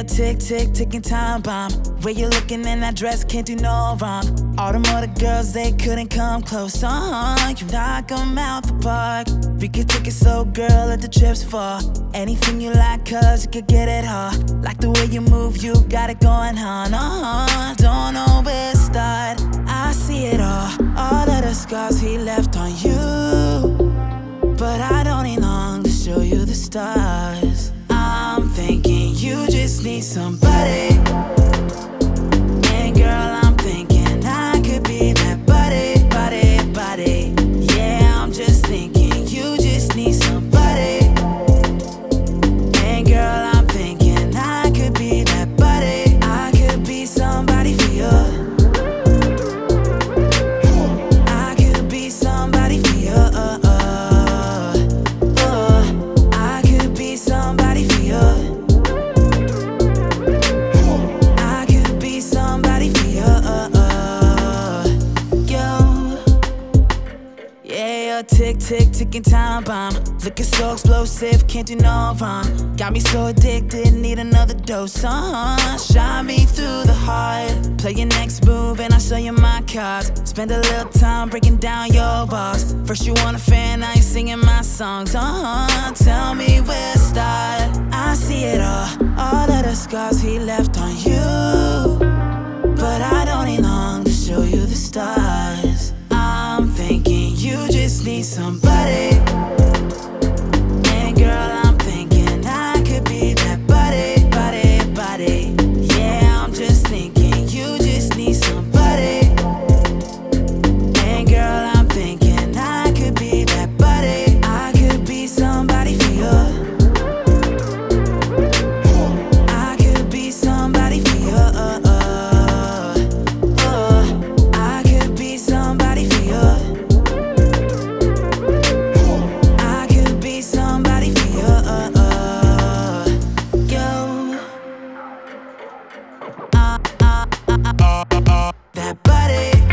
a tick, tick, ticking time bomb. Where you looking in that dress, can't do no wrong. All them other girls, they couldn't come close. You knock 'em out the park. We could take it slow, girl, let the chips fall. Anything you like, cause you could get it all. Like the way you move, you got it going on. Don't know where to start. I see it all of the scars he left on you. But I don't need long to show you the stars. I'm thinking you just need somebody. And girl, I'm thinking I could be that buddy, buddy, buddy. Yeah, I'm just thinking you just need somebody. And girl, I'm thinking I could be that buddy. I could be somebody for you. I could be somebody for you. I could be somebody for you. I could be somebody for you. Yeah, tick, tick, ticking time bomb. Looking so explosive, can't do no wrong. Got me so addicted, need another dose. Shine me through the heart. Play your next move and I'll show you my cards. Spend a little time breaking down your walls. First you want a fan, now you're singing my songs. Tell me where to start. I see it all of the scars he left on you. But I don't need long to show you the stars. I'm thinking you just need somebody. And girl, I'm thinking I could be that buddy, buddy, buddy. Yeah, I'm just thinking you just need somebody. And girl, I'm thinking I could be that buddy. I could be somebody for you. I could be somebody for you. I could be somebody for you. I could be somebody for you. That buddy.